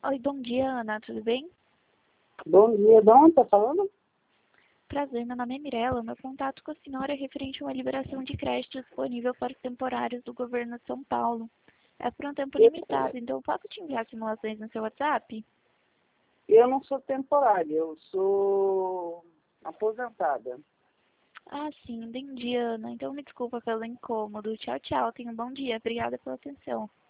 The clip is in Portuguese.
Oi, bom dia, Ana, tudo bem? Bom dia, de onde tá falando? Prazer, meu nome é Mirella. Meu contato com a senhora é referente a uma liberação de crédito disponível para os temporários do governo de São Paulo. É por um tempo Eu, limitado, então posso te enviar simulações no seu WhatsApp? eu não sou temporária, eu sou aposentada. Ah, sim, entendi, Ana. Então me desculpa pelo incômodo. Tchau, tchau. Tenha um bom dia. Obrigada pela atenção.